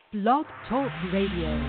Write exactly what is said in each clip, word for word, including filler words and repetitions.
Blog Talk Radio.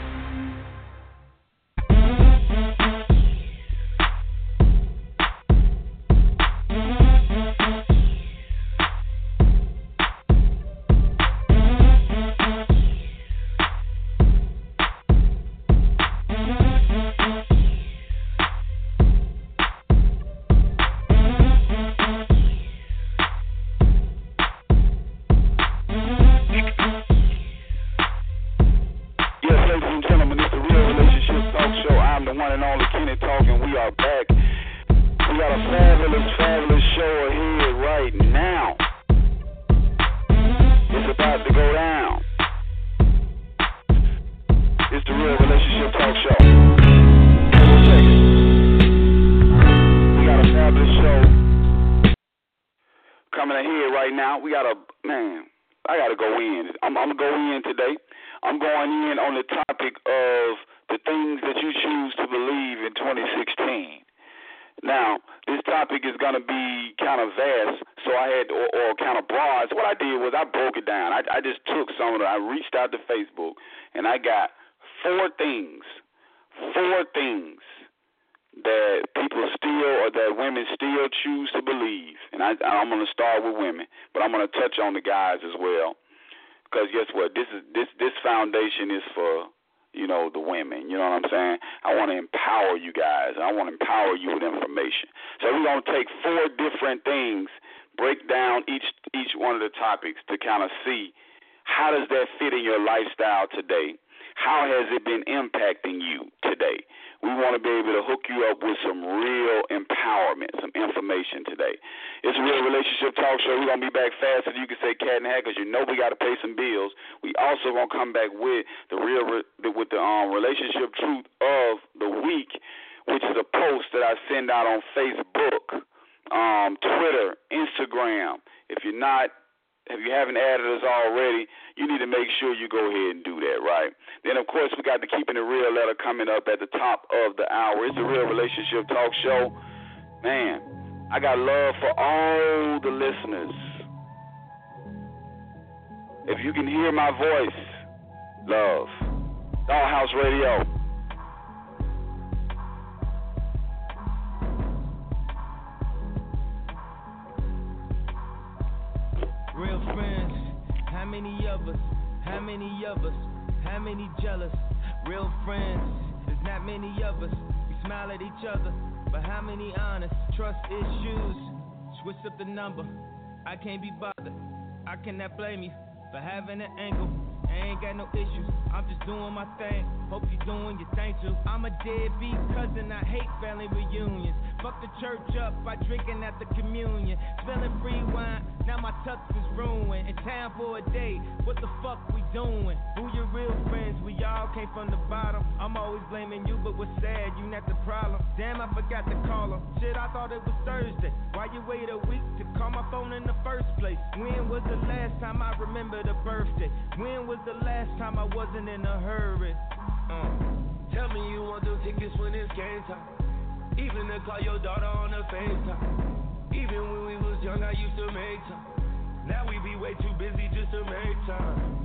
I can't be bothered. I cannot blame you for having an angle. I ain't got no issues. I'm just doing my thing. Hope you're doing your thing too. I'm a deadbeat cousin. I hate family reunions. Fuck the church up by drinking at the communion. Spilling free wine. Now my tux is ruined. In town for a day. What the fuck we doing? Who your real friends? We all came from the bottom. I'm always blaming you, but what's sad? You not the problem. Damn, I forgot to call him. Shit, I thought it was Thursday. Why you wait a week to call my phone in the first place? When was the last time I remembered a birthday? When was the last time I wasn't in a hurry? Uh. Tell me you want them tickets when it's game time. Even to call your daughter on the FaceTime. Even when we was young, I used to make time. Now we be way too busy just to make time.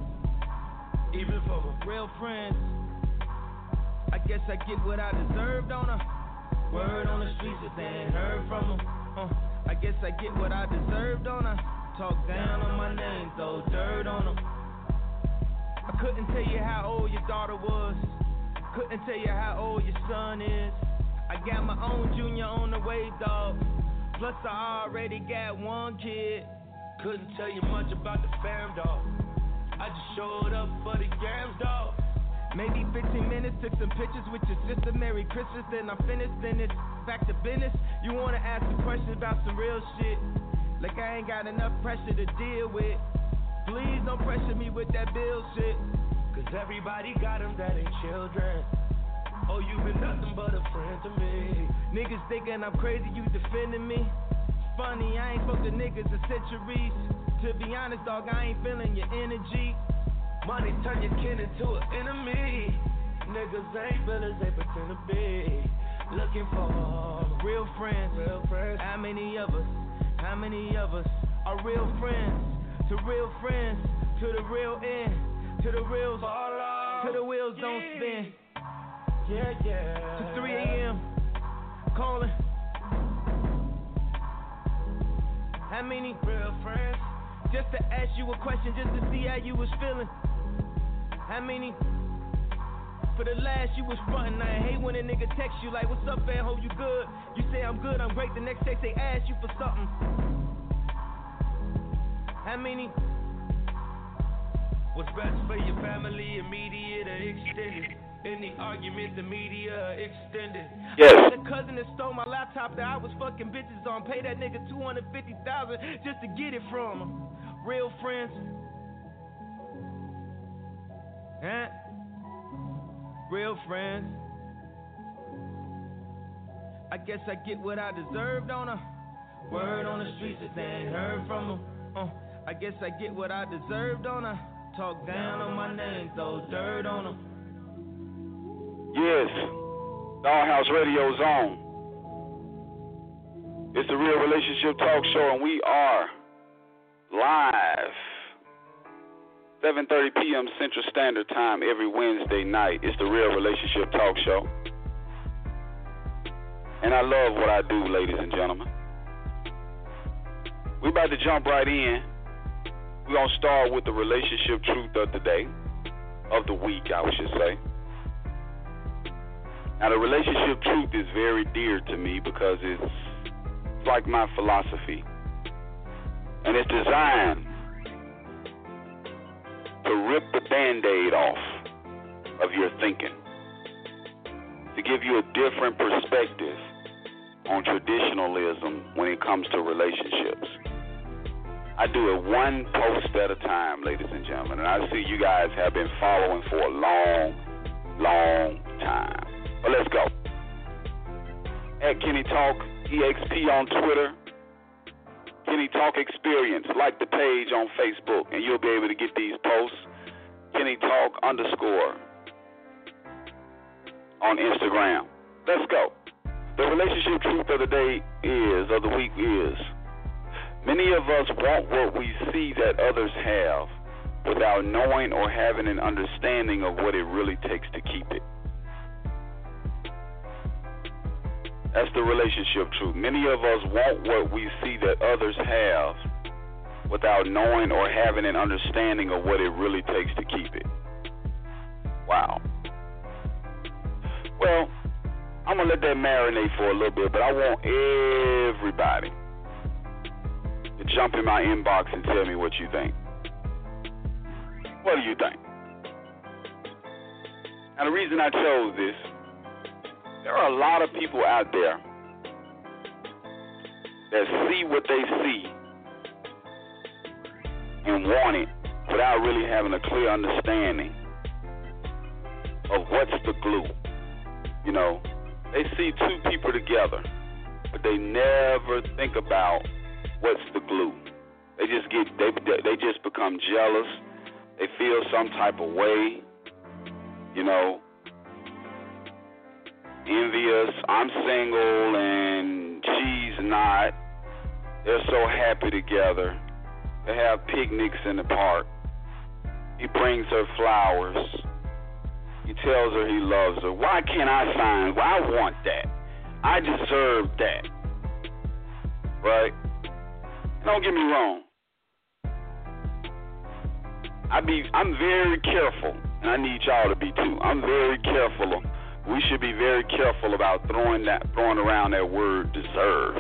Even for my real friends. I guess I get what I deserved on her. Word on the streets if they ain't heard from them. Uh, I guess I get what I deserved on her. Talk down on my name, throw dirt on them. I couldn't tell you how old your daughter was. Couldn't tell you how old your son is. I got my own junior on the way, dog. Plus I already got one kid. Couldn't tell you much about the fam, dog. I just showed up for the games, dog. Maybe fifteen minutes, took some pictures with your sister. Merry Christmas, then I'm finished, then it's back to business. You wanna ask a question about some real shit? Like I ain't got enough pressure to deal with. Please don't pressure me with that bill shit. Cause everybody got them that ain't children. Oh, you been nothing but a friend to me. Niggas thinking I'm crazy, you defending me. Funny, I ain't spoke to niggas in centuries. To be honest, dog, I ain't feeling your energy. Money turn your kin into an enemy. Niggas ain't villains, they pretend to be. Looking for real friends. Real friends. How many of us? How many of us are real friends? To real friends, to the real end, to the real fall till the wheels don't yeah. spin. Yeah, yeah. To three a.m. calling. How many real friends? Just to ask you a question, just to see how you was feeling. How many? For the last you was frontin'. I hate when a nigga text you like, what's up, fam? Hope you good. You say I'm good, I'm great. The next text they ask you for something. How many? What's best for your family, immediate or extended? Any argument, the media extended. Yes. The cousin that stole my laptop that I was fucking bitches on. Pay that nigga two hundred fifty thousand dollars just to get it from him. Real friends. Huh? Real friends. I guess I get what I deserved on her. Word on the streets that they ain't heard from them. Uh, I guess I get what I deserved on her. Talk down on my name, throw dirt on them. Yes, Dollhouse Radio's on. It's the Real Relationship Talk Show, and we are live, seven thirty p.m. Central Standard Time every Wednesday night. It's the Real Relationship Talk Show. And I love what I do, ladies and gentlemen. We're about to jump right in. We're going to start with the relationship truth of the day, of the week, I should say. Now, the relationship truth is very dear to me because it's like my philosophy. And it's designed to rip the Band-Aid off of your thinking, to give you a different perspective on traditionalism when it comes to relationships. I do it one post at a time, ladies and gentlemen, and I see you guys have been following for a long, long time. But let's go. At Kenny Talk E X P on Twitter, Kenny Talk Experience. Like the page on Facebook, and you'll be able to get these posts. Kenny Talk underscore on Instagram. Let's go. The relationship truth of the day is, of the week is, many of us want what we see that others have without knowing or having an understanding of what it really takes to keep it. That's the relationship truth. Many of us want what we see that others have without knowing or having an understanding of what it really takes to keep it. Wow. Well, I'm going to let that marinate for a little bit, but I want everybody to jump in my inbox and tell me what you think. What do you think? Now, the reason I chose this, there are a lot of people out there that see what they see and want it without really having a clear understanding of what's the glue. You know, they see two people together, but they never think about what's the glue. They just get, they, they just become jealous. They feel some type of way, you know, envious. I'm single and she's not. They're so happy together. They have picnics in the park. He brings her flowers. He tells her he loves her. Why can't I find? Well, I want that. I deserve that. Right? Don't get me wrong. I be, I'm very careful, and I need y'all to be too. I'm very careful. We should be very careful about throwing that, throwing around that word deserve.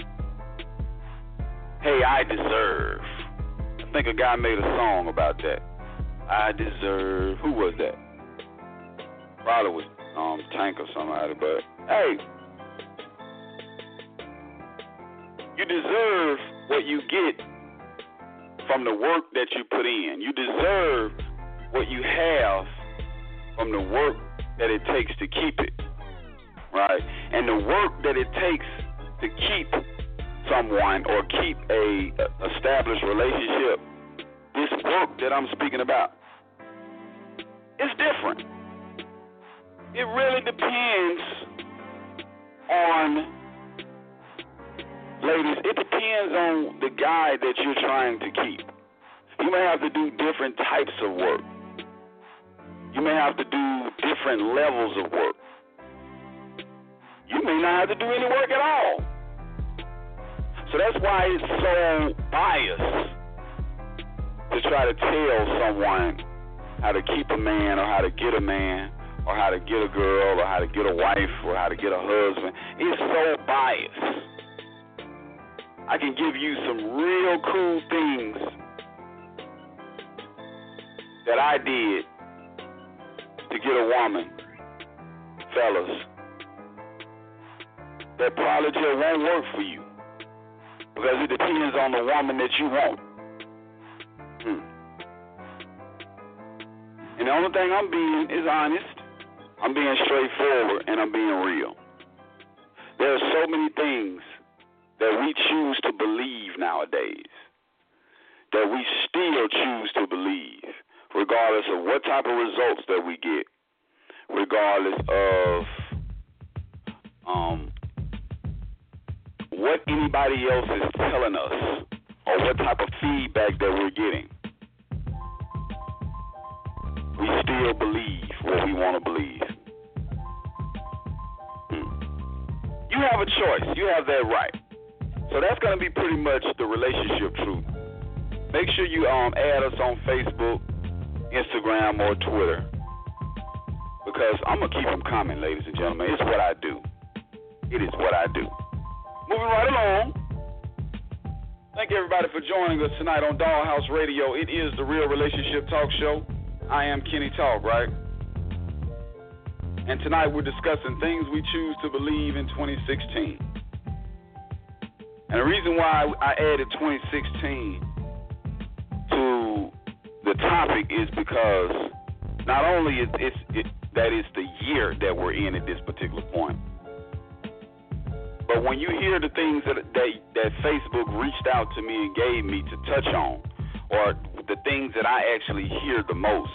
Hey, I deserve. I think a guy made a song about that. I deserve. Who was that? Probably was um, Tank or somebody, but hey, you deserve what you get from the work that you put in. You deserve what you have from the work that it takes to keep it, right? And the work that it takes to keep someone or keep a established relationship, this work that I'm speaking about, it's different. It really depends on, ladies, it depends on the guy that you're trying to keep. You may have to do different types of work. You may have to do different levels of work. You may not have to do any work at all. So that's why it's so biased to try to tell someone how to keep a man or how to get a man or how to get a girl or how to get a wife or how to get a husband. It's so biased. I can give you some real cool things that I did to get a woman, fellas, that probably just won't work for you because it depends on the woman that you want. Hmm. And the only thing I'm being is honest. I'm being straightforward and I'm being real. There are so many things that we choose to believe nowadays, that we still choose to believe, regardless of what type of results that we get, regardless of um, what anybody else is telling us or what type of feedback that we're getting. We still believe what we want to believe. Hmm. You have a choice. You have that right. So that's going to be pretty much the relationship truth. Make sure you um, add us on Facebook, Instagram, or Twitter, because I'm going to keep them coming, ladies and gentlemen. It's what I do. It is what I do. Moving right along. Thank everybody for joining us tonight on Dollhouse Radio. It is the Real Relationship Talk Show. I am Kenny Talk, right? And tonight we're discussing things we choose to believe in twenty sixteen. And the reason why I added twenty sixteen to the topic is because not only is it's, it, that it's the year that we're in at this particular point, but when you hear the things that, that that Facebook reached out to me and gave me to touch on, or the things that I actually hear the most,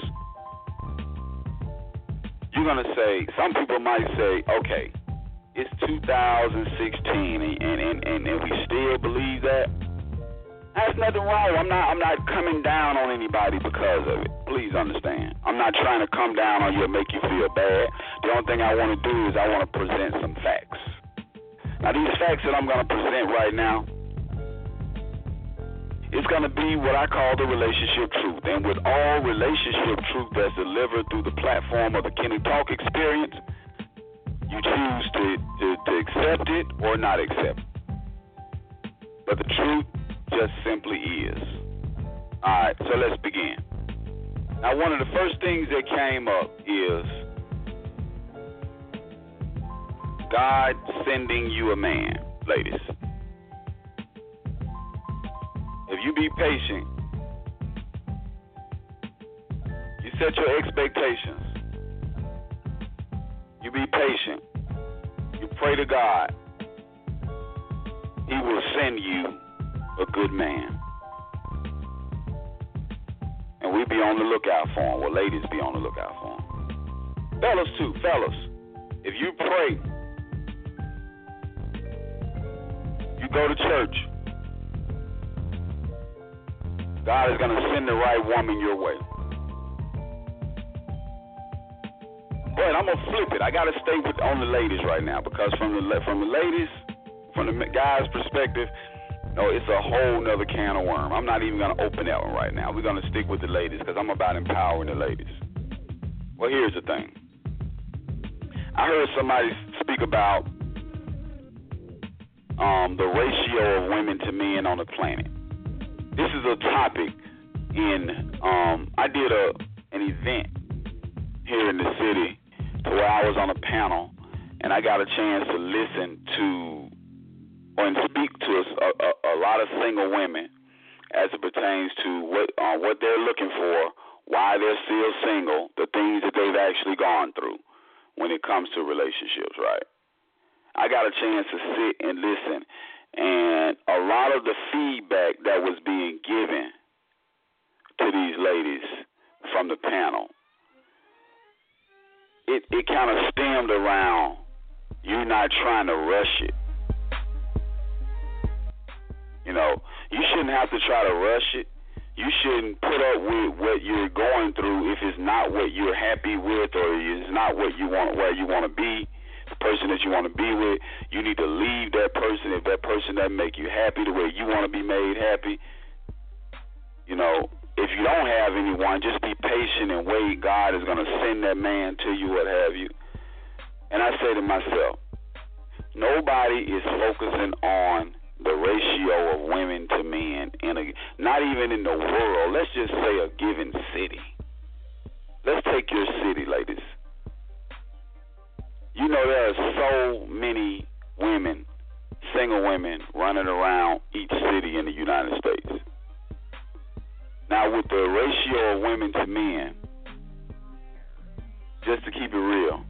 you're going to say, some people might say, okay, it's two thousand sixteen and, and, and, and we still believe that. There's nothing wrong. I'm not I'm not coming down on anybody because of it. Please understand. I'm not trying to come down on you and make you feel bad. The only thing I want to do is I want to present some facts. Now, these facts that I'm going to present right now, it's going to be what I call the relationship truth. And with all relationship truth that's delivered through the platform of the Kenny Talk experience, you choose to, to, to accept it or not accept it. But the truth just simply is. All right, so let's begin. Now, one of the first things that came up is God sending you a man, ladies. If you be patient, you set your expectations, you be patient, you pray to God, He will send you a good man. And we be on the lookout for him. Well, ladies be on the lookout for him. Fellas too, fellas. If you pray, you go to church, God is going to send the right woman your way. But I'm going to flip it. I got to stay with on the ladies right now, because from the from the ladies, from the guys' perspective, no, it's a whole nother can of worm. I'm not even going to open that one right now. We're going to stick with the ladies because I'm about empowering the ladies. Well, here's the thing. I heard somebody speak about um, the ratio of women to men on the planet. This is a topic in, um, I did a an event here in the city to where I was on a panel, and I got a chance to listen to and speak to a, a, a lot of single women as it pertains to what uh, what they're looking for, why they're still single, the things that they've actually gone through when it comes to relationships, right? I got a chance to sit and listen, and a lot of the feedback that was being given to these ladies from the panel, it, it kind of stemmed around you not trying to rush it. You know, you shouldn't have to try to rush it. You shouldn't put up with what you're going through if it's not what you're happy with or it's not what you want, where you want to be, the person that you want to be with. You need to leave that person if that person doesn't make you happy the way you want to be made happy. You know, if you don't have anyone, just be patient and wait. God is going to send that man to you, what have you. And I say to myself, nobody is focusing on the ratio of women to men in a, not even in the world. Let's just say a given city. Let's take your city, ladies. You know there are so many women, single women, running around each city in the United States. Now, with the ratio of women to men, just to keep it real,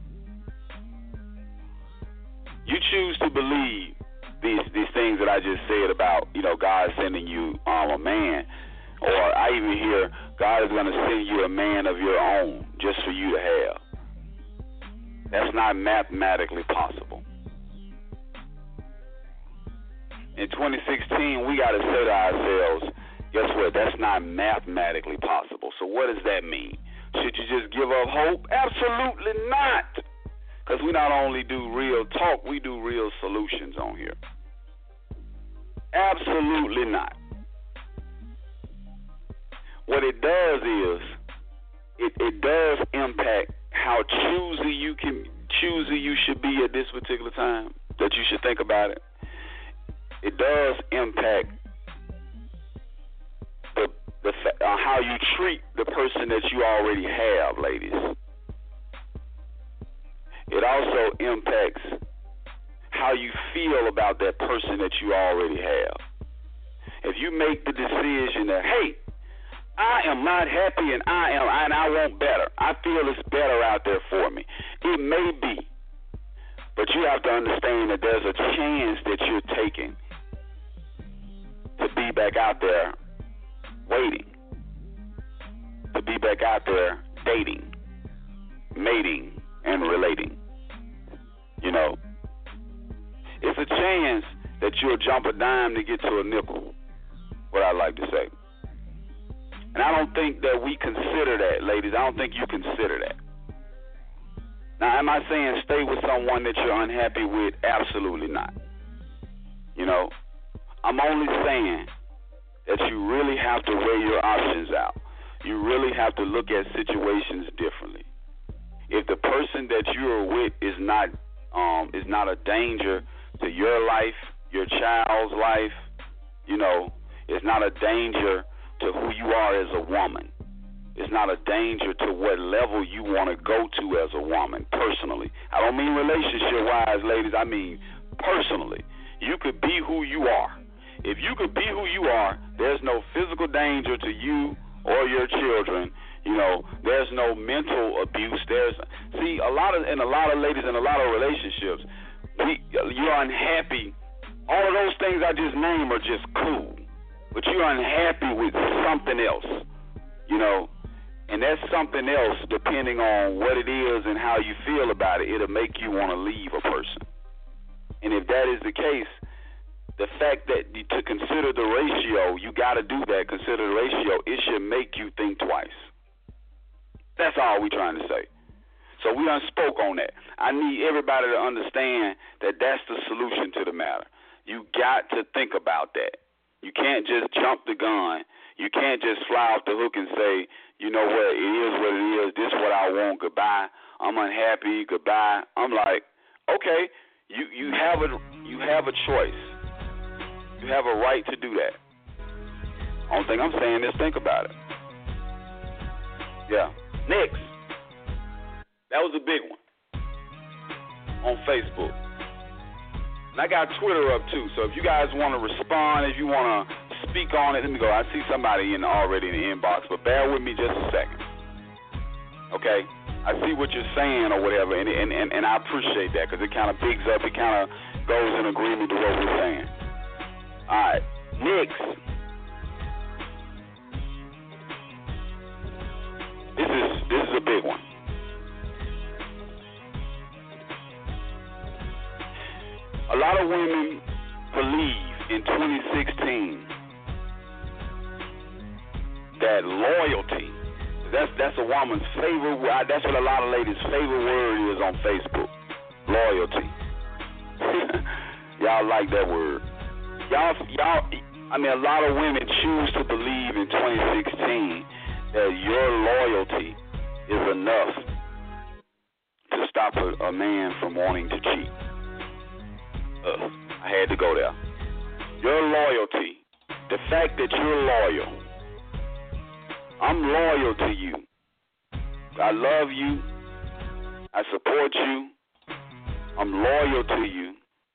you choose to believe These these things that I just said about, you know, God sending you um, a man, or I even hear God is going to send you a man of your own just for you to have. That's not mathematically possible. In twenty sixteen, we got to say to ourselves, guess what? That's not mathematically possible. So what does that mean? Should you just give up hope? Absolutely not. Because we not only do real talk, we do real solutions on here. Absolutely not. What it does is, it, it does impact how choosy you can, choosy you should be at this particular time, that you should think about it. It does impact the, the uh, how you treat the person that you already have, ladies. It also impacts how you feel about that person that you already have. If you make the decision that, hey, I am not happy and I am and I want better, I feel it's better out there for me. It may be, but you have to understand that there's a chance that you're taking to be back out there waiting, to be back out there dating, mating, and relating. You know, it's a chance that you'll jump a dime to get to a nickel, what I like to say. And I don't think that we consider that, ladies. I don't think you consider that. Now, am I saying stay with someone that you're unhappy with? Absolutely not. You know, I'm only saying that you really have to weigh your options out. You really have to look at situations differently. If the person that you're with is not um, is not a danger to your life, your child's life, you know, it's not a danger to who you are as a woman. It's not a danger to what level you want to go to as a woman, personally. I don't mean relationship-wise, ladies. I mean personally. You could be who you are. If you could be who you are, there's no physical danger to you or your children. You know, there's no mental abuse. There's see a lot of and a lot of ladies in a lot of relationships. We, you're unhappy. All of those things I just named are just cool, but you're unhappy with something else. You know, and that's something else. Depending on what it is and how you feel about it, it'll make you want to leave a person. And if that is the case, the fact that to consider the ratio, you got to do that. Consider the ratio. It should make you think twice. That's all we're trying to say. So we done spoke on that. I need everybody to understand that that's the solution to the matter. You got to think about that. You can't just jump the gun. You can't just fly off the hook and say, you know what, it is what it is. This is what I want. Goodbye. I'm unhappy. Goodbye. I'm like, okay, you, you have a you have a choice. You have a right to do that. Only thing I'm saying is think about it. Yeah. Next. That was a big one on Facebook. And I got Twitter up too, so if you guys want to respond, if you want to speak on it, let me go. I see somebody in already in the inbox, but bear with me just a second. Okay? I see what you're saying or whatever, and and, and, and I appreciate that because it kind of bigs up, it kind of goes in agreement to what we're saying. All right. Next. This is this is a big one. A lot of women believe in twenty sixteen that loyalty, that's that's a woman's favorite word. That's what a lot of ladies' favorite word is on Facebook. Loyalty. Y'all like that word. Y'all, y'all. I mean, a lot of women choose to believe in twenty sixteen that your loyalty is enough to stop a, a man from wanting to cheat. Uh, I had to go there. Your loyalty, the fact that you're loyal. I'm loyal to you. I love you. I support you. I'm loyal to you.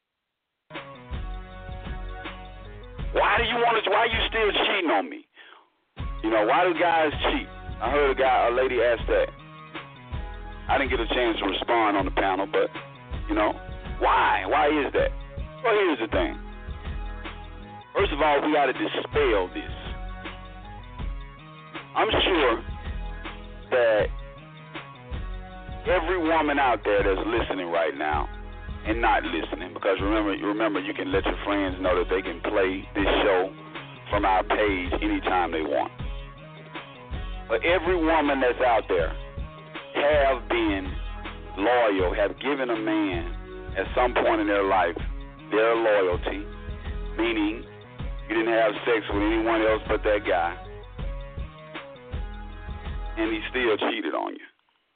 Why do you want to? Why are you still cheating on me? You know, why do guys cheat? I heard a guy, a lady ask that. I didn't get a chance to respond on the panel, but you know, why? Why is that? Well, here's the thing. First of all, we got to dispel this. I'm sure that every woman out there that's listening right now and not listening, because remember, remember, you can let your friends know that they can play this show from our page anytime they want. But every woman that's out there have been loyal, have given a man at some point in their life their loyalty, meaning you didn't have sex with anyone else but that guy, and he still cheated on you.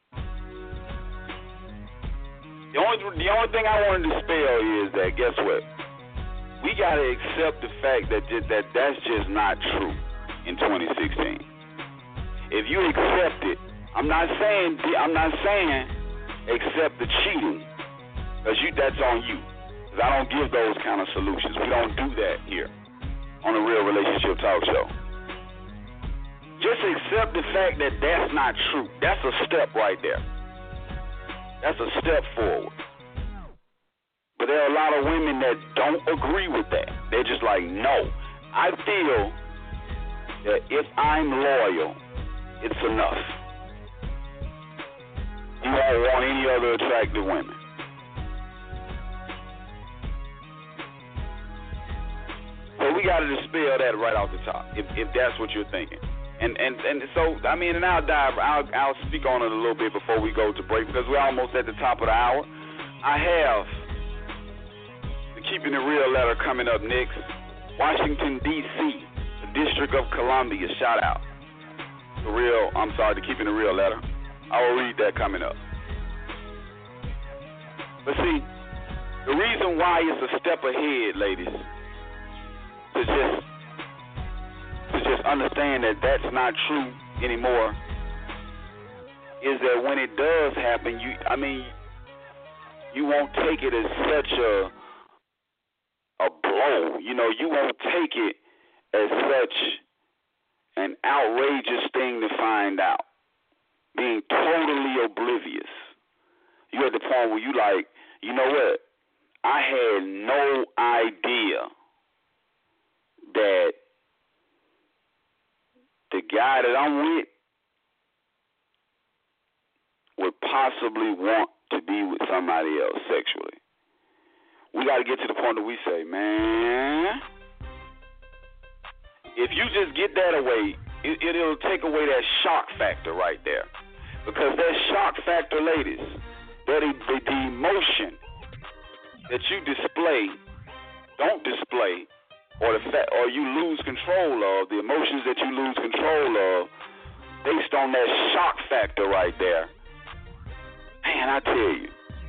The only, the only thing I want to dispel is that, guess what? We got to accept the fact that, that that's just not true in twenty sixteen. If you accept it, I'm not saying I'm not saying accept the cheating, because you that's on you. Because I don't give those kind of solutions. We don't do that here on a Real Relationship Talk Show. Just accept the fact that that's not true. That's a step right there. That's a step forward. But there are a lot of women that don't agree with that. They're just like, no. I feel that if I'm loyal, it's enough. You won't want any other attractive women. So we got to dispel that right off the top, if, if that's what you're thinking. And, and and so, I mean, and I'll dive, I'll, I'll speak on it a little bit before we go to break, because we're almost at the top of the hour. I have the Keeping It Real letter coming up next. Washington, D C, the District of Columbia, shout out. The real, I'm sorry, the Keeping It Real letter. I will read that coming up. But see, the reason why it's a step ahead, ladies, to just to just understand that that's not true anymore, is that when it does happen, you, I mean, you won't take it as such a a blow. You know, you won't take it as such an outrageous thing to find out. Being totally oblivious. You're at the point where you like, you know what? I had no idea that the guy that I'm with would possibly want to be with somebody else sexually. We got to get to the point that we say, man, if you just get that away, it, it'll take away that shock factor right there. Because that shock factor, ladies, that the, the emotion that you display, don't display, or the fact, or you lose control of, the emotions that you lose control of, based on that shock factor right there. Man, I tell you,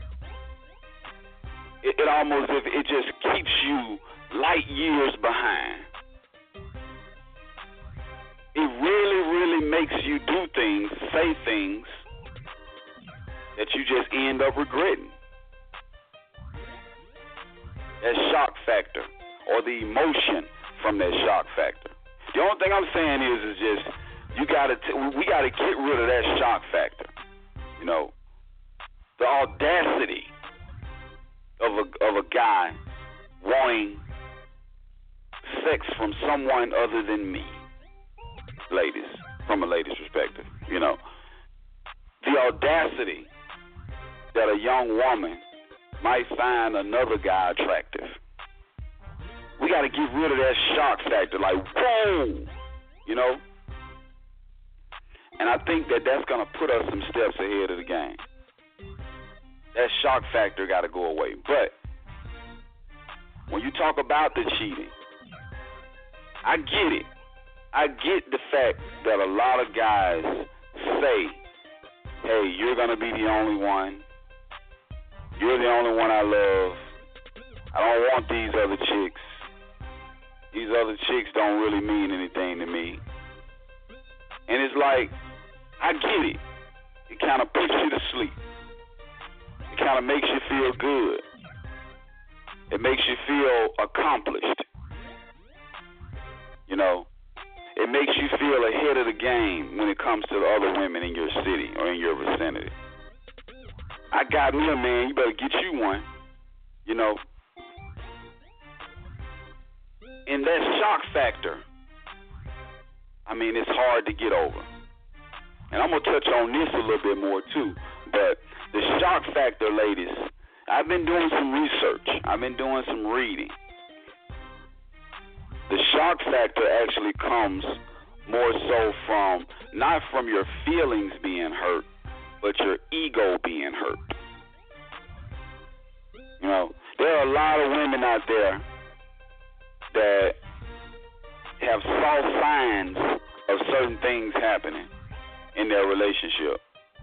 it, it almost if it just keeps you light years behind. It really, really makes you do things, say things that you just end up regretting. That shock factor, or the emotion from that shock factor. The only thing I'm saying is, is just you gotta, t- we gotta get rid of that shock factor. You know, the audacity of a of a guy wanting sex from someone other than me. Ladies, from a lady's perspective, you know, the audacity that a young woman might find another guy attractive. We got to get rid of that shock factor, like, whoa, you know, And I think that that's going to put us some steps ahead of the game. That shock factor got to go away. But when you talk about the cheating, I get it. I get the fact that a lot of guys say, hey, you're going to be the only one. You're the only one I love. I don't want these other chicks. These other chicks don't really mean anything to me. And it's like, I get it. It kind of puts you to sleep. It kind of makes you feel good. It makes you feel accomplished. You know, it makes you feel ahead of the game when it comes to the other women in your city or in your vicinity. I got me a man, you better get you one. You know, and that shock factor, I mean, it's hard to get over. And I'm going to touch on this a little bit more too. But the shock factor, ladies, I've been doing some research. I've been doing some reading. The shock factor actually comes more so from, not from your feelings being hurt, but your ego being hurt. You know, there are a lot of women out there that have saw signs of certain things happening in their relationship.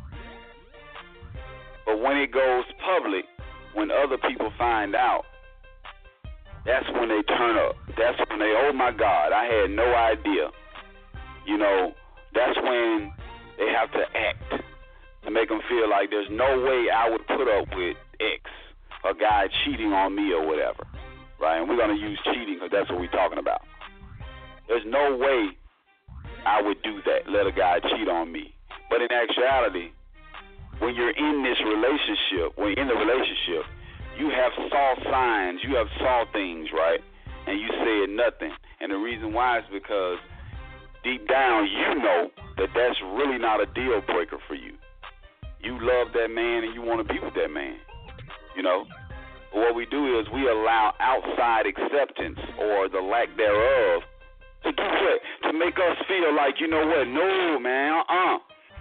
But when it goes public, when other people find out, that's when they turn up. That's when they, oh my God, I had no idea. You know, that's when they have to act to make them feel like there's no way I would put up with X, a guy cheating on me or whatever, right? And we're going to use cheating because that's what we're talking about. There's no way I would do that, let a guy cheat on me. But in actuality, when you're in this relationship, when you're in the relationship, you have saw signs, you have saw things, right? And you said nothing. And the reason why is because deep down you know that that's really not a deal breaker for you. You love that man and you want to be with that man, you know? But what we do is we allow outside acceptance or the lack thereof to do what? To make us feel like, you know what? No, man, uh-uh.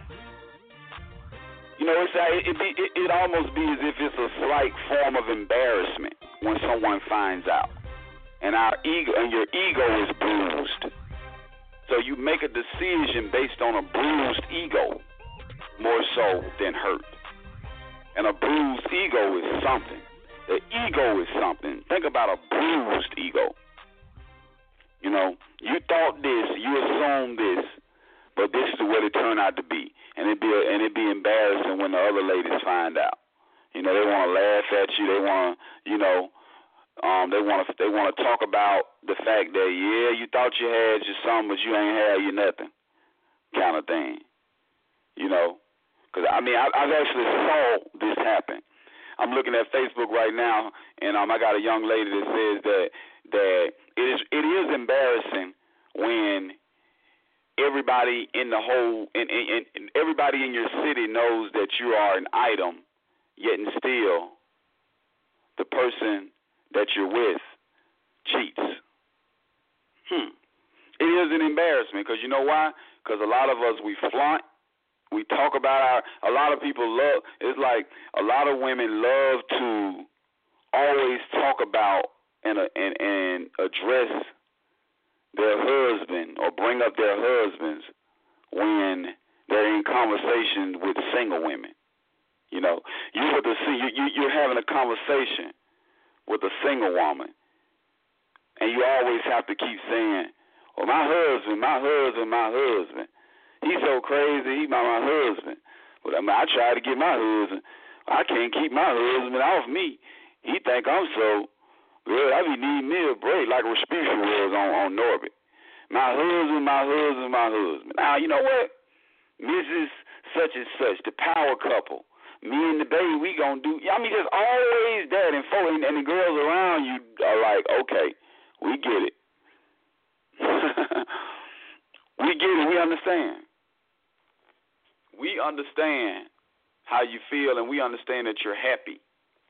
You know, it's it it, it it almost be as if it's a slight form of embarrassment when someone finds out, and our ego and your ego is bruised. So you make a decision based on a bruised ego more so than hurt. And a bruised ego is something. The ego is something. Think about a bruised ego. You know, you thought this, you assumed this, but this is what it turned out to be. And it be and it be embarrassing when the other ladies find out. You know, they want to laugh at you. They want to, you know, um, they want to they want to talk about the fact that yeah, you thought you had your something, but you ain't had you nothing, kind of thing. You know, because I mean, I, I've actually saw this happen. I'm looking at Facebook right now, and um, I got a young lady that says that that it is it is embarrassing when everybody in the whole, and, and, and everybody in your city knows that you are an item, yet and still the person that you're with cheats. Hmm. It is an embarrassment because you know why? Because a lot of us, we flaunt. We talk about our, a lot of people love, it's like a lot of women love to always talk about and, and, and address their husband or bring up their husbands when they're in conversation with single women. You know, you with the you, you you're having a conversation with a single woman, and you always have to keep saying, "Well, my husband, my husband, my husband. He's so crazy. He's my my husband." But I mean, I try to get my husband. I can't keep my husband off me. He think I'm so. Well, I be needing me a break like Respucia was on, on Norbit. My husband, my husband, my husband. Now, you know what? Missus Such and such, the power couple. Me and the baby, we gonna do. I mean, there's always that, and, folk, and the girls around you are like, okay, we get it. We get it. We understand. We understand how you feel, and we understand that you're happy.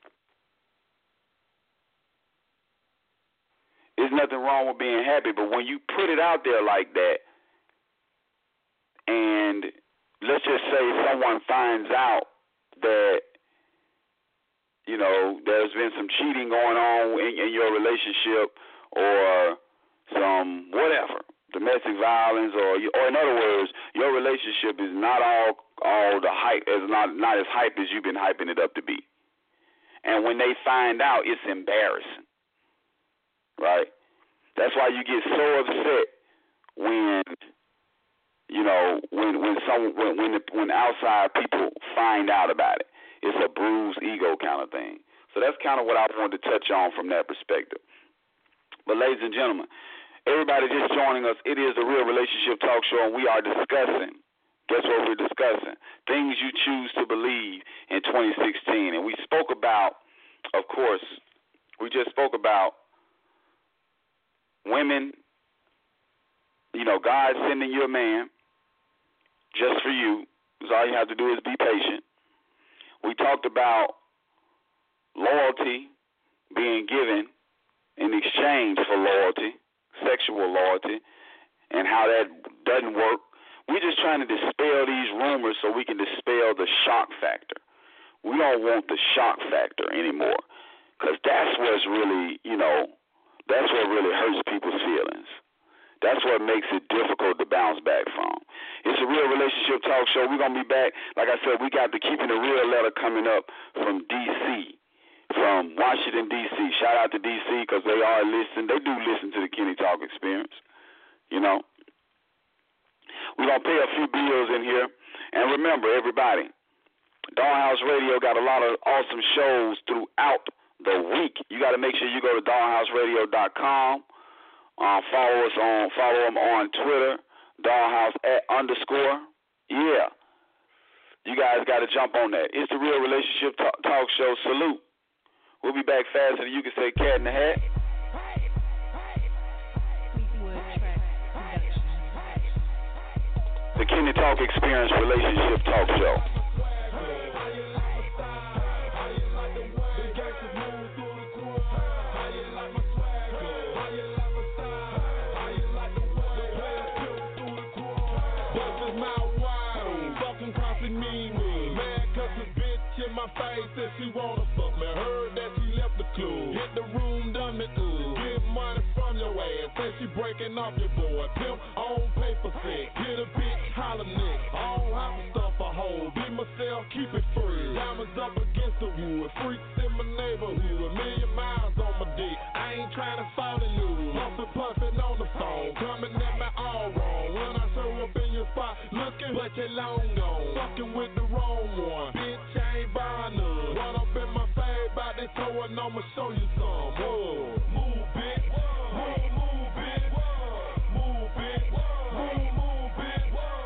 There's nothing wrong with being happy, but when you put it out there like that, and let's just say someone finds out that, you know, there's been some cheating going on in, in your relationship, or some whatever, domestic violence, or or in other words, your relationship is not all all the hype, is not not as hype as you've been hyping it up to be. And when they find out, it's embarrassing, right? That's why you get so upset when, you know, when when some when when, the, when outside people find out about it. It's a bruised ego kind of thing. So that's kind of what I wanted to touch on from that perspective. But ladies and gentlemen, everybody just joining us, it is the Real Relationship Talk Show, and we are discussing, guess what we're discussing? Things you choose to believe in twenty sixteen. And we spoke about, of course, we just spoke about women, you know, God sending you a man just for you, because all you have to do is be patient. We talked about loyalty being given in exchange for loyalty, sexual loyalty, and how that doesn't work. We're just trying to dispel these rumors so we can dispel the shock factor. We don't want the shock factor anymore, because that's what's really, you know, that's what really hurts people's feelings. That's what makes it difficult to bounce back from. It's a Real Relationship Talk Show. We're going to be back. Like I said, we got the Keeping It Real letter coming up from D C, from Washington, D C. Shout out to D C, because they are listening. They do listen to the Kenny Talk Experience, you know. We're going to pay a few bills in here. And remember, everybody, Dollhouse Radio got a lot of awesome shows throughout the week. You got to make sure you go to dollhouse radio dot com. Uh, follow us on, follow them on Twitter, Dollhouse at underscore. Yeah. You guys got to jump on that. It's the Real Relationship Talk, talk Show. Salute. We'll be back faster than you can say cat in the hat. The Kenny Talk Experience Relationship Talk Show. My face said she wanna fuck me. Heard that she left the club. Hit the room, done me good. Get money from your ass. Said she breaking off your boy. Pimp on paper sick. Hit a bitch, holler nick. I don't have to stuff a hole. Be myself, keep it free. Diamonds up against the wood. Freaks in my neighborhood. A million miles on my dick. I ain't trying to fall in you. Puffin' puffin' on the phone. Coming at me all wrong. When I show up in your spot, looking but you long gone. Fucking with the wrong one. Bitch, I ain't buying none. Run up in my face by this hoe and I'ma show you some. Whoa. Move, bitch. Move, move, bitch. Move, bitch. Move, move, bitch.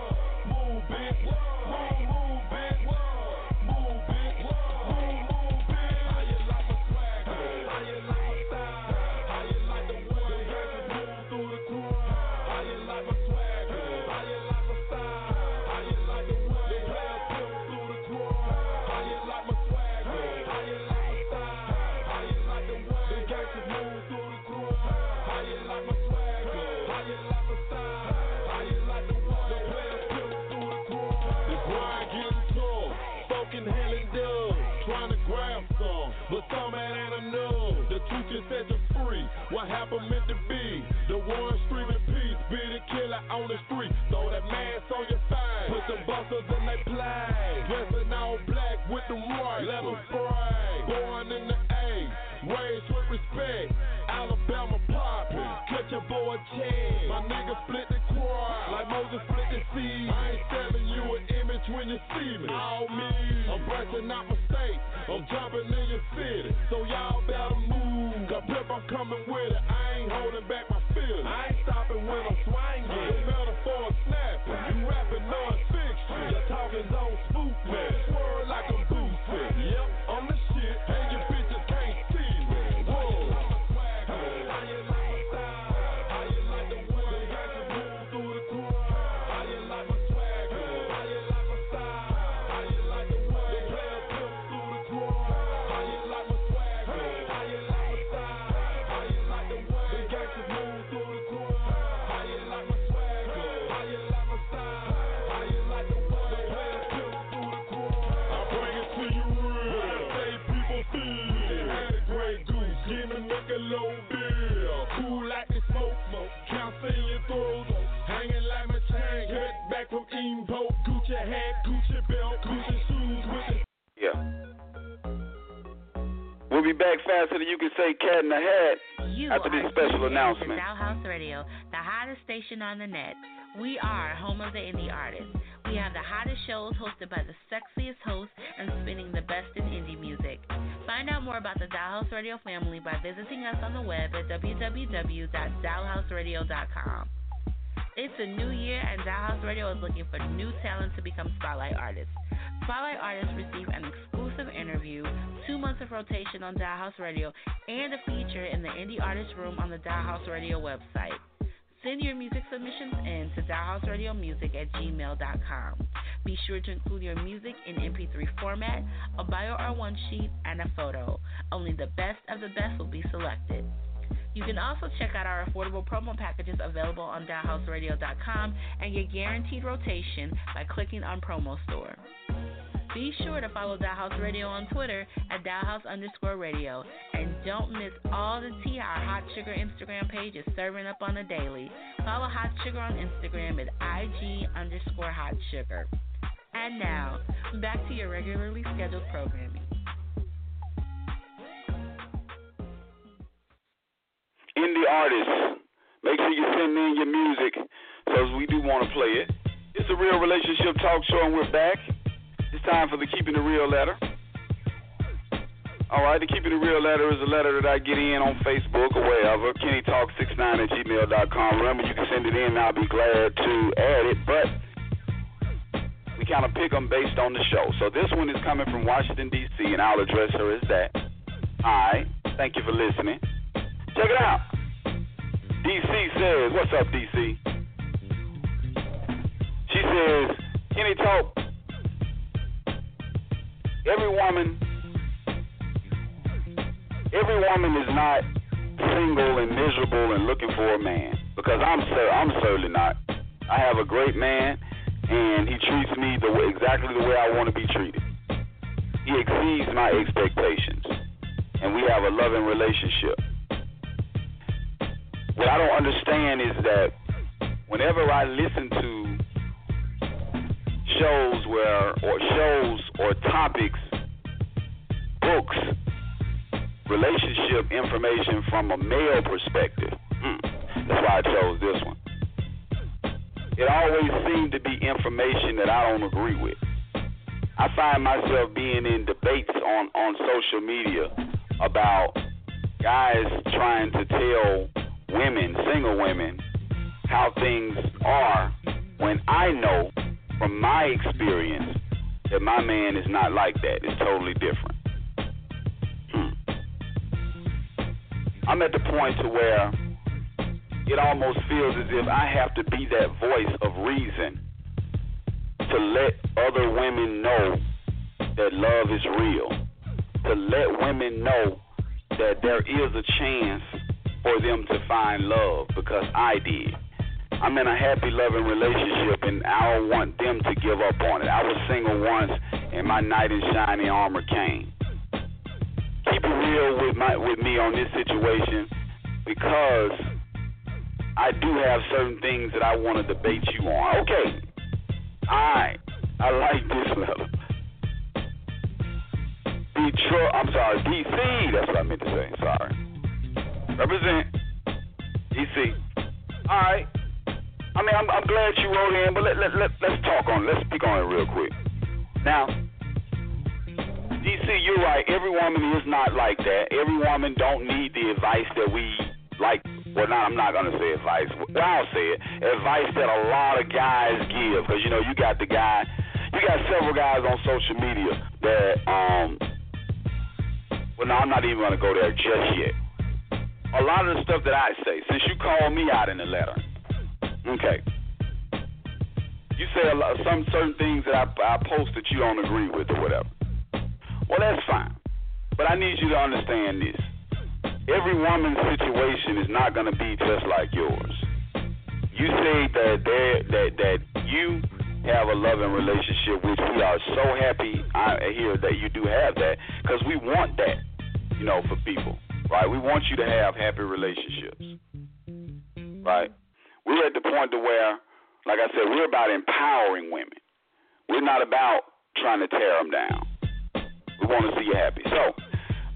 Move, bitch. Move, move, bitch. Move, bitch. Move, move, bitch. How you like my swag? How you like my style? How you like the way the gangsters move through the crowd? How you like my swag? How you like my style? How you like the way the players move through the crowd? How you like my swag? How you like my style? How you like the way the gangsters move through the crowd? How you like my swag? How you like my style? How you like the way the players move through the crowd? The grind getting tough, spoken hell and dove, trying to grab some, but some it ain't enough. The truth just set you free. What happened meant to be. The one streaming peace, be the killer on the street. Throw that mask on your face, put the busters in they play. Dressing all black with the right, leather spray. Born in the A, raised with respect. Alabama poppin', cut your boy Chad. My nigga split the quad, like Moses split the sea. I ain't selling you an image when you see me. All me, I'm branching out my state. I'm jumping in your city, so y'all better move. Cause Pip, I'm coming with it. I ain't holding back my feelings. I ain't stopping when I'm swinging. The metaphor snapping. You rapping non-fiction. Your talking's on spook man. Swirl like a boosted. Yep, I'm the shit. And you bitches can't see me. Whoa. How you like my style? How you like the way the gangsters move through the crowd? How you like my swag? How you like my style? How you like the way the players move through the crowd? How you like my swag? How you like my style? How you like the way the gangsters move through the crowd? How you like my swag? How you like my style? How you like the way the players We'll be back faster than you can say cat in the hat you after this special announcement. Dollhouse Radio, the hottest station on the net. We are home of the indie artists. We have the hottest shows hosted by the sexiest hosts and spinning the best in indie music. Find out more about the Dollhouse Radio family by visiting us on the web at w w w dot dollhouse radio dot com. It's a new year, and Dollhouse Radio is looking for new talent to become Spotlight artists. Spotlight artists receive an exclusive interview, two months of rotation on Dollhouse Radio, and a feature in the Indie Artist Room on the Dollhouse Radio website. Send your music submissions in to dollhouseradiomusic at gmail dot com. Be sure to include your music in M P three format, a bio or one sheet, and a photo. Only the best of the best will be selected. You can also check out our affordable promo packages available on dollhouse radio dot com and get guaranteed rotation by clicking on Promo Store. Be sure to follow Dollhouse Radio on Twitter at Dollhouse underscore radio. And don't miss all the tea our Hot Sugar Instagram page is serving up on the daily. Follow Hot Sugar on Instagram at I G underscore Hot Sugar. And now, back to your regularly scheduled programming. Indie artists, make sure you send in your music, so we do want to play it. It's a Real Relationship Talk Show, and we're back. It's time for the Keeping It Real letter. All right, the Keeping It Real letter is a letter that I get in on Facebook or wherever, kenny talk sixty-nine at gmail dot com. Remember, you can send it in, and I'll be glad to add it, but we kind of pick them based on the show. So this one is coming from Washington, D C, and I'll address her as that. Hi, thank you for listening. Check it out. D C says, what's up, D C? She says, Kenny Talk, every woman, every woman is not single and miserable and looking for a man, because I'm cer- I'm certainly not. I have a great man, and he treats me the way, exactly the way I want to be treated. He exceeds my expectations, and we have a loving relationship. What I don't understand is that whenever I listen to shows where, or shows or topics, books, relationship information from a male perspective, mm, that's why I chose this one. It always seemed to be information that I don't agree with. I find myself being in debates on, on social media about guys trying to tell women, single women, how things are, when I know from my experience that my man is not like that. It's totally different. Hmm. I'm at the point to where it almost feels as if I have to be that voice of reason to let other women know that love is real, to let women know that there is a chance for them to find love, because I did. I'm in a happy, loving relationship, and I don't want them to give up on it. I was single once, and my knight in shining armor came. Keep it real with my with me on this situation, because I do have certain things that I want to debate you on. Okay. All right. I like this letter. Detroit, I'm sorry, D C, that's what I meant to say, sorry. Represent D C. All right. I mean, I'm, I'm glad you wrote in, but let, let, let, let's talk on it. Let's speak on it real quick. Now, D C, you're right. Every woman is not like that. Every woman don't need the advice that we like. Well, not, I'm not going to say advice. Well, I'll say it. Advice that a lot of guys give. Because, you know, you got the guy, you got several guys on social media that, um, well, no, I'm not even going to go there just yet. A lot of the stuff that I say, since you called me out in the letter, okay, you say a lot, some certain things that I, I post that you don't agree with or whatever. Well, that's fine. But I need you to understand this. Every woman's situation is not going to be just like yours. You say that there, that that you have a loving relationship, which we are so happy I hear that you do have that, because we want that, you know, for people, right? We want you to have happy relationships, right? We're at the point to where, like I said, we're about empowering women. We're not about trying to tear them down. We want to see you happy. So,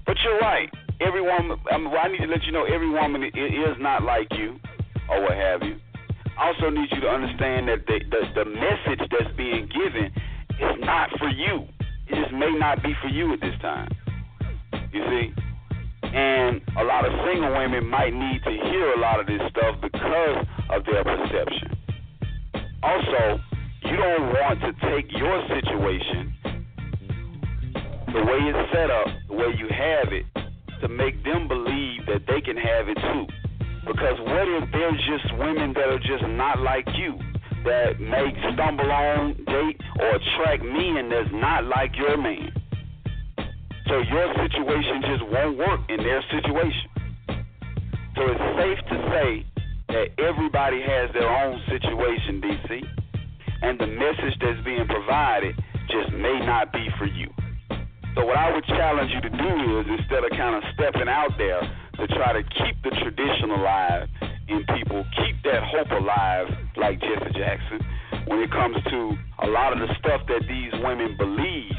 But you're right. Every woman, I, mean, well, I need to let you know every woman is not like you or what have you. I also need you to understand that the, the, the message that's being given is not for you. It just may not be for you at this time. You see? And a lot of single women might need to hear a lot of this stuff because of their perception. Also, you don't want to take your situation, the way it's set up, the way you have it, to make them believe that they can have it too. Because what if there's just women that are just not like you, that may stumble on, date, or attract men that's not like your man? So your situation just won't work in their situation. So it's safe to say that everybody has their own situation, D C, and the message that's being provided just may not be for you. So what I would challenge you to do is, instead of kind of stepping out there to try to keep the tradition alive in people, keep that hope alive like Jesse Jackson, when it comes to a lot of the stuff that these women believe.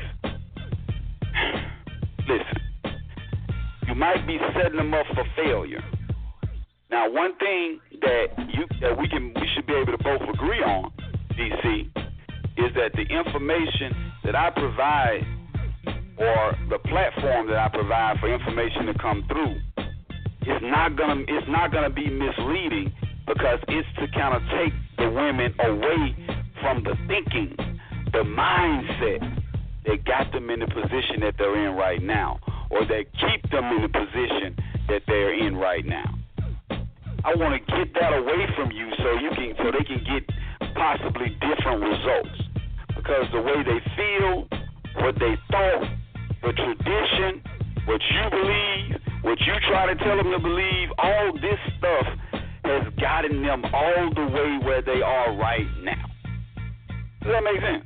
Listen, you might be setting them up for failure. Now, one thing that you that we can we should be able to both agree on, D C, is that the information that I provide, or the platform that I provide for information to come through, is not gonna it's not gonna be misleading, because it's to kind of take the women away from the thinking, the mindset that got them in the position that they're in right now, or that keep them in the position that they're in right now. I want to get that away from you so you can so they can get possibly different results, because the way they feel, what they thought, the tradition, what you believe, what you try to tell them to believe, all this stuff has gotten them all the way where they are right now. Does that make sense?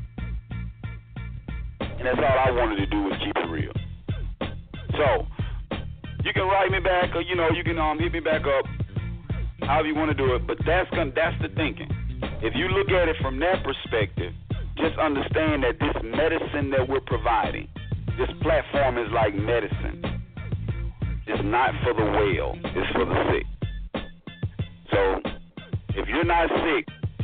And that's all I wanted to do was keep it real. So, you can write me back, or, you know, you can um, hit me back up, however you want to do it, but that's gonna, that's the thinking. If you look at it from that perspective, just understand that this medicine that we're providing, this platform is like medicine. It's not for the well, it's for the sick. So, if you're not sick,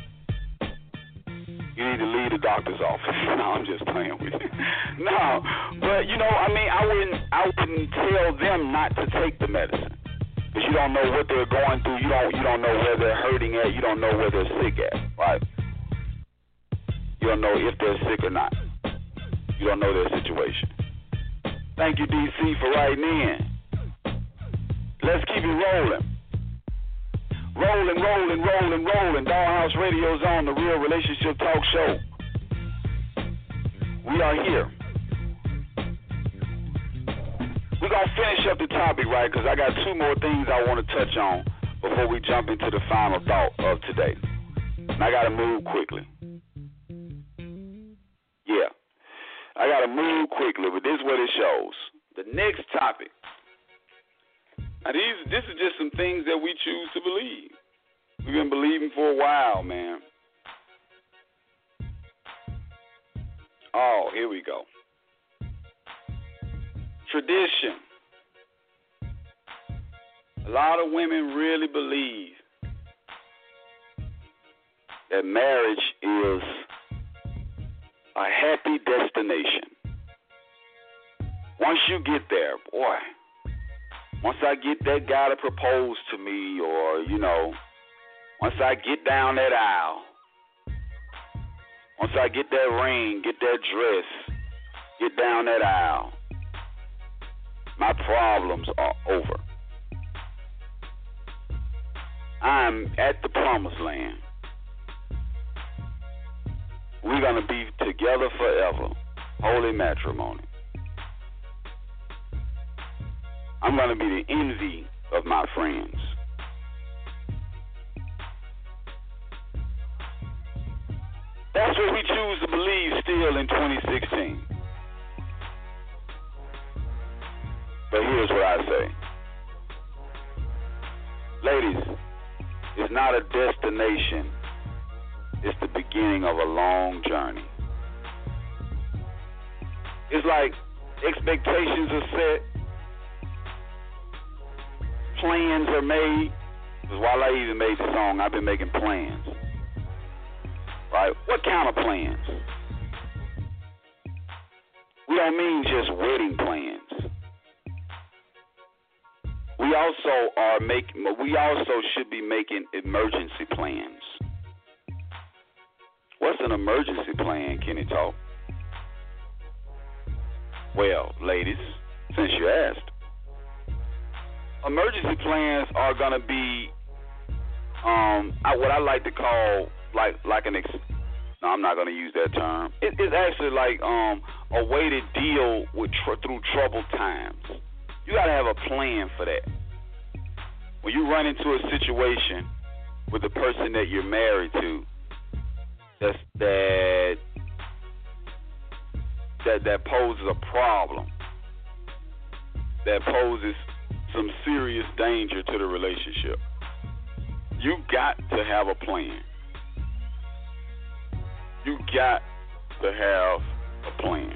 you need to leave the doctor's office. No, I'm just playing with you. No, but you know, I mean, I wouldn't, I wouldn't tell them not to take the medicine, because you don't know what they're going through. You don't, you don't know where they're hurting at. You don't know where they're sick at, right? You don't know if they're sick or not. You don't know their situation. Thank you, D C, for writing in. Let's keep it rolling. Rolling, rolling, rolling, rolling. Dollhouse Radio's on, the Real Relationship Talk Show. We are here. We're going to finish up the topic, right, because I got two more things I want to touch on before we jump into the final thought of today. And I got to move quickly. Yeah. I got to move quickly, but this is what it shows. The next topic. Now, these, this is just some things that we choose to believe. We've been believing for a while, man. Oh, here we go. Tradition. A lot of women really believe that marriage is a happy destination. Once you get there, boy, once I get that guy to propose to me, or, you know, once I get down that aisle, once I get that ring, get that dress, get down that aisle, my problems are over. I'm at the promised land. We're going to be together forever. Holy matrimony. I'm going to be the envy of my friends. That's what we choose to believe still in twenty sixteen. But here's what I say. Ladies, it's not a destination. It's the beginning of a long journey. It's like expectations are set. plans are made, because while I even made the song, I've been making plans. Right? What kind of plans? We don't mean just wedding plans. We also are making. We also should be making emergency plans. What's an emergency plan, Kenny Talk? Well, ladies, since you asked, emergency plans are gonna be um, I, what I like to call like like an. Ex- no, I'm not gonna use that term. It, it's actually like um, a way to deal with tr- through troubled times. You gotta have a plan for that. When you run into a situation with the person that you're married to, that's, that that that poses a problem, that poses some serious danger to the relationship, you got to have a plan. You got to have a plan.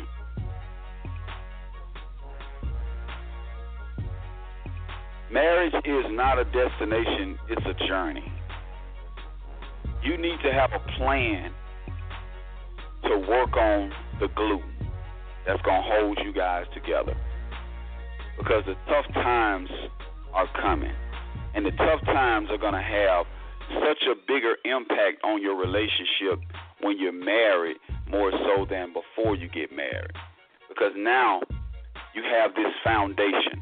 Marriage is not a destination, it's a journey. You need to have a plan to work on the glue that's going to hold you guys together. Because the tough times are coming. And the tough times are going to have such a bigger impact on your relationship when you're married more so than before you get married. Because now you have this foundation.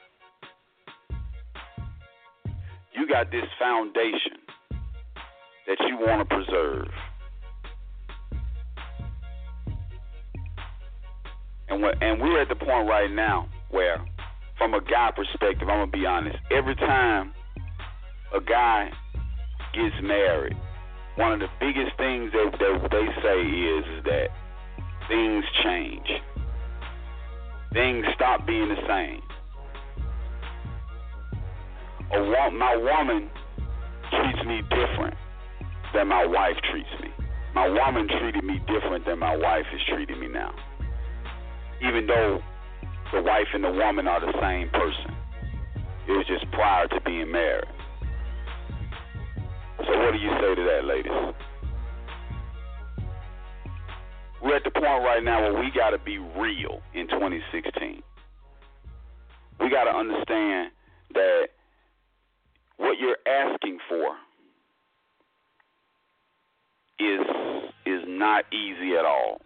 You got this foundation that you want to preserve. And we're, and we're at the point right now where, from a guy perspective, I'm going to be honest, every time a guy gets married, one of the biggest things that, that they say is, is that things change. Things stop being the same. A, my woman treats me different than my wife treats me. My woman treated me different than my wife is treating me now. Even though the wife and the woman are the same person. It was just prior to being married. So what do you say to that, ladies? We're at the point right now where we got to be real in twenty sixteen. We got to understand that what you're asking for is is not easy at all.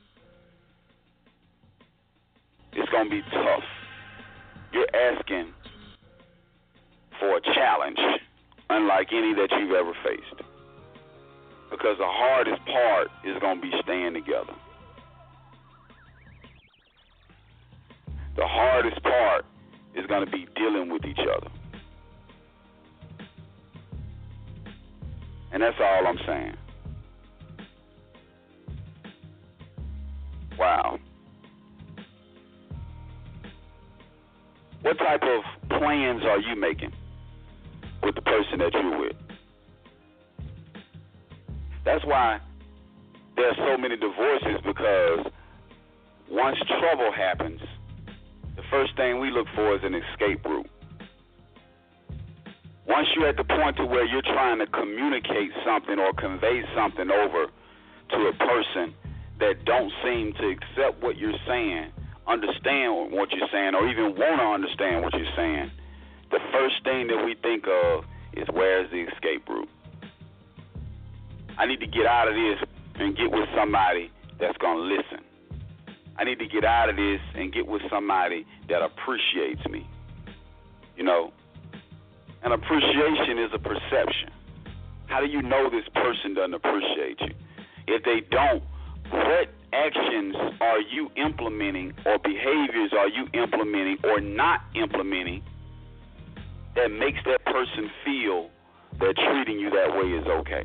It's going to be tough. You're asking for a challenge unlike any that you've ever faced. Because the hardest part is going to be staying together. The hardest part is going to be dealing with each other. And that's all I'm saying. Wow. What type of plans are you making with the person that you're with? That's why there's so many divorces, because once trouble happens, the first thing we look for is an escape route. Once you're at the point to where you're trying to communicate something or convey something over to a person that don't seem to accept what you're saying, understand what you're saying, or even want to understand what you're saying, the first thing that we think of is, where's the escape route? I need to get out of this and get with somebody that's going to listen. I need to get out of this and get with somebody that appreciates me. You know, and appreciation is a perception. How do you know this person doesn't appreciate you? If they don't, what actions are you implementing or behaviors are you implementing or not implementing that makes that person feel that treating you that way is okay?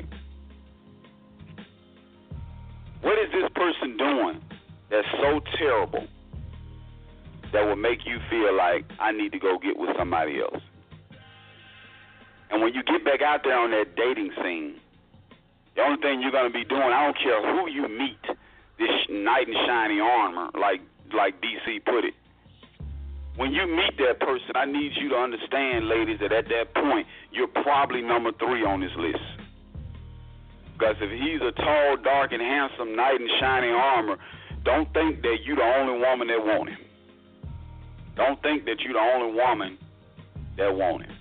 What is this person doing that's so terrible that will make you feel like I need to go get with somebody else? And when you get back out there on that dating scene, the only thing you're going to be doing, I don't care who you meet, this knight in shiny armor, like like D C put it, when you meet that person, I need you to understand, ladies, that at that point, you're probably number three on this list. Because if he's a tall, dark, and handsome knight in shining armor, don't think that you're the only woman that want him. Don't think that you're the only woman that want him.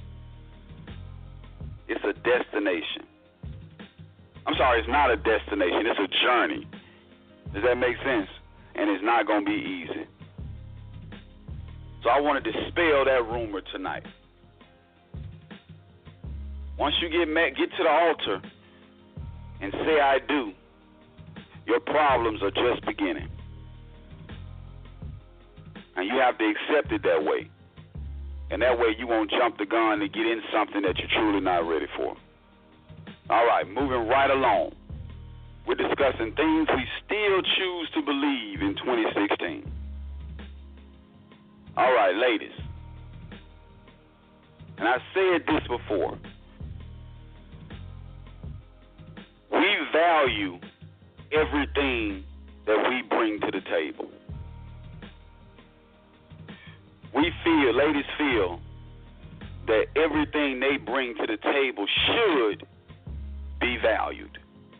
It's a destination. I'm sorry, it's not a destination. It's a journey. Does that make sense? And it's not going to be easy. So I want to dispel that rumor tonight. Once you get met, get to the altar and say I do, your problems are just beginning. And you have to accept it that way. And that way you won't jump the gun and get in something that you're truly not ready for. All right, moving right along. We're discussing things we still choose to believe in twenty sixteen. All right, ladies. And I said this before. We value everything that we bring to the table. We feel, ladies feel, that everything they bring to the table should be valued.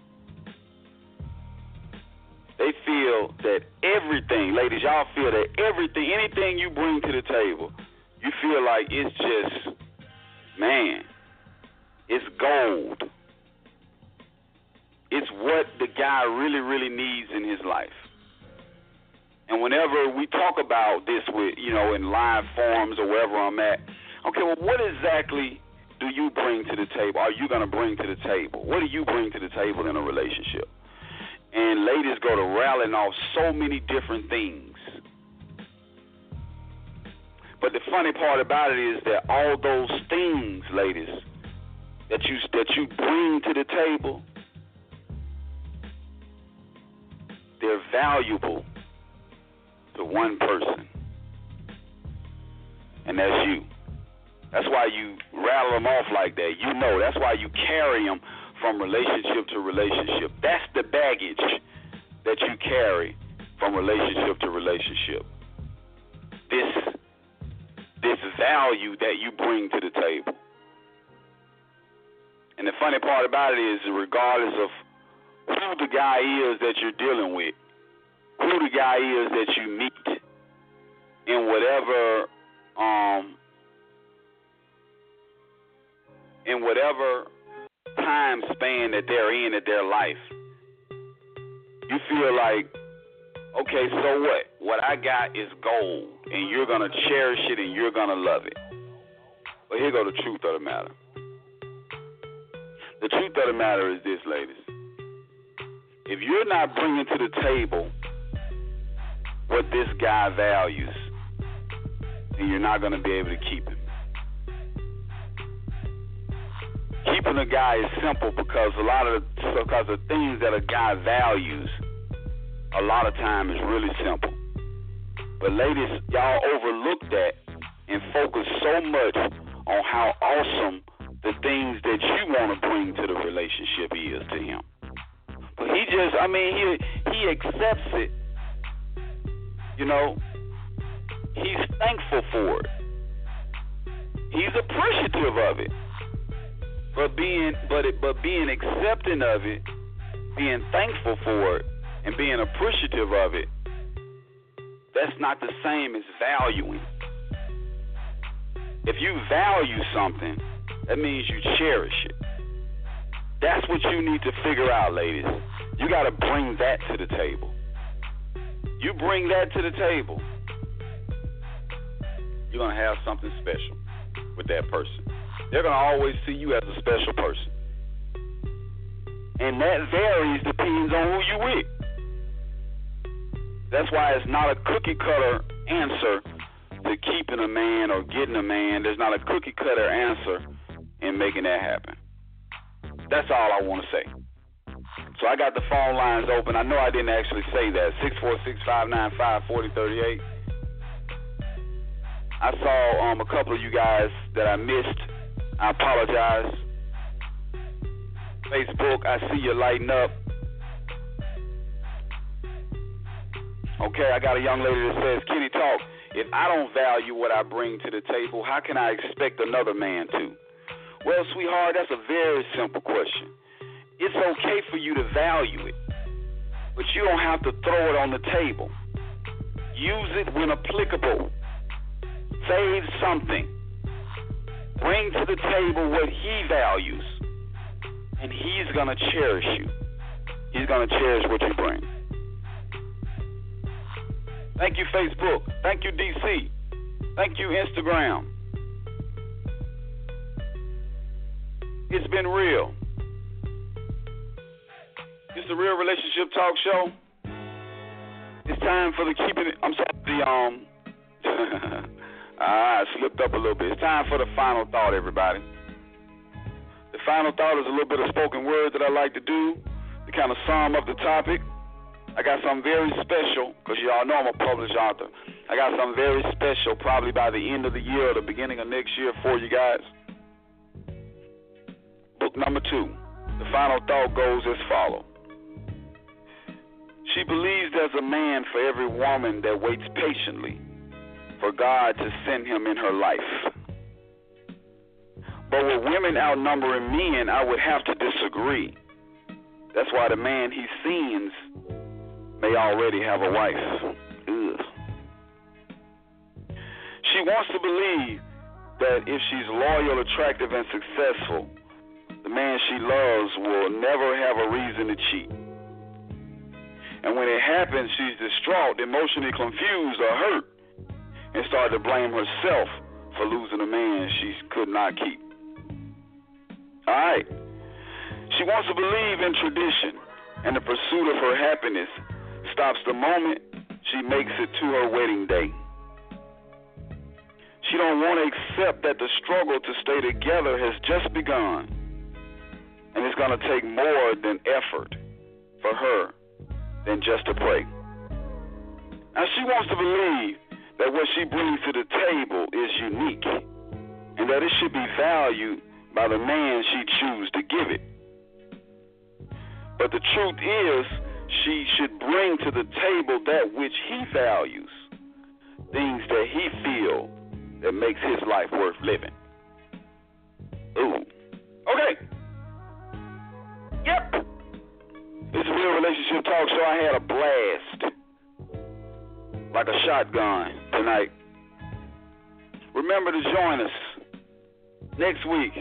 They feel that everything, ladies, y'all feel that everything, anything you bring to the table, you feel like it's just, man, it's gold. It's what the guy really, really needs in his life. And whenever we talk about this with, you know, in live forums or wherever I'm at, okay, well, what exactly do you bring to the table? Are you going to bring to the table? What do you bring to the table in a relationship? And ladies go to rattling off so many different things. But the funny part about it is that all those things, ladies, that you that you bring to the table, they're valuable to one person, and that's you. That's why you rattle them off like that. You know, that's why you carry them from relationship to relationship. That's the baggage that you carry from relationship to relationship. This, this value that you bring to the table. And the funny part about it is, regardless of who the guy is that you're dealing with, who the guy is that you meet in whatever um, in whatever time span that they're in at their life, you feel like, okay, so what? What I got is gold, and you're going to cherish it and you're going to love it. But here go the truth of the matter. The truth of the matter is this, ladies. If you're not bringing to the table what this guy values, then you're not going to be able to keep him. Keeping a guy is simple because a lot of the, because the things that a guy values, a lot of time is really simple. But ladies, y'all overlook that and focus so much on how awesome the things that you want to bring to the relationship is to him. But he just, I mean, he he accepts it. You know, he's thankful for it. He's appreciative of it. But being, but it, but being accepting of it, being thankful for it, and being appreciative of it, that's not the same as valuing. If you value something, that means you cherish it. That's what you need to figure out, ladies. You got to bring that to the table. You bring that to the table, you're going to have something special with that person. They're going to always see you as a special person. And that varies, depends on who you're with. That's why it's not a cookie cutter answer to keeping a man or getting a man. There's not a cookie cutter answer in making that happen. That's all I want to say. So I got the phone lines open. I know I didn't actually say that. six four six, five nine five, four zero three eight. I saw um, a couple of you guys that I missed. I apologize. Facebook, I see you lighting up. Okay, I got a young lady that says, Kenny Talk, If I don't value what I bring to the table, how can I expect another man to? Well, sweetheart, that's a very simple question. It's okay for you to value it, but you don't have to throw it on the table. Use it when applicable. Save something. Bring to the table what he values, and he's going to cherish you. He's going to cherish what you bring. Thank you, Facebook. Thank you, D C. Thank you, Instagram. It's been real. It's the Real Relationship Talk Show. It's time for the keeping it. I'm sorry, the um. I slipped up a little bit. It's time for the final thought, everybody. The final thought is a little bit of spoken word that I like to do to kind of sum up the topic. I got something very special, because y'all know I'm a published author. I got something very special probably by the end of the year or the beginning of next year for you guys. Book number two. The final thought goes as follows. She believes there's a man for every woman that waits patiently for God to send him in her life. But with women outnumbering men, I would have to disagree. That's why the man he sends may already have a wife. Ugh. She wants to believe that if she's loyal, attractive, and successful, the man she loves will never have a reason to cheat. And when it happens, she's distraught, emotionally confused, or hurt, and started to blame herself for losing a man she could not keep. All right. She wants to believe in tradition, and the pursuit of her happiness stops the moment she makes it to her wedding day. She don't want to accept that the struggle to stay together has just begun, and it's going to take more than effort for her than just to pray. Now, she wants to believe that what she brings to the table is unique, and that it should be valued by the man she chooses to give it. But the truth is, she should bring to the table that which he values, things that he feels that makes his life worth living. Ooh. Okay. Yep. It's a Real Relationship Talk Show. I had a blast, like a shotgun tonight. Remember to join us next week,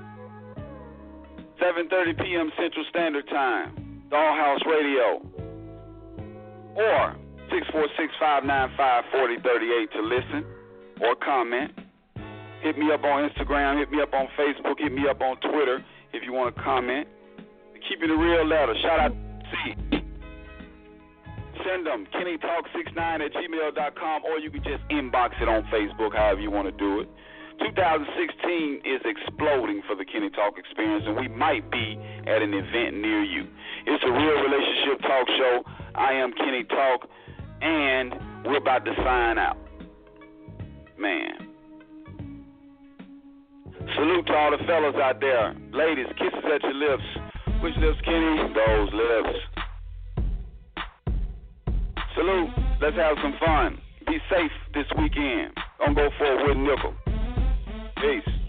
seven thirty p.m. Central Standard Time, Dollhouse Radio, or six four six, five nine five, four zero three eight to listen or comment. Hit me up on Instagram, hit me up on Facebook, hit me up on Twitter if you want to comment. Keeping it real letter. Shout out to C. Send them, Kenny Talk sixty-nine at gmail dot com, or you can just inbox it on Facebook, however you want to do it. two thousand sixteen is exploding for the Kenny Talk experience, and we might be at an event near you. It's a Real Relationship Talk Show. I am Kenny Talk, and we're about to sign out. Man. Salute to all the fellas out there. Ladies, kisses at your lips. Which lips, Kenny? Those lips. Salute. Let's have some fun. Be safe this weekend. Don't go for a wooden nickel. Peace.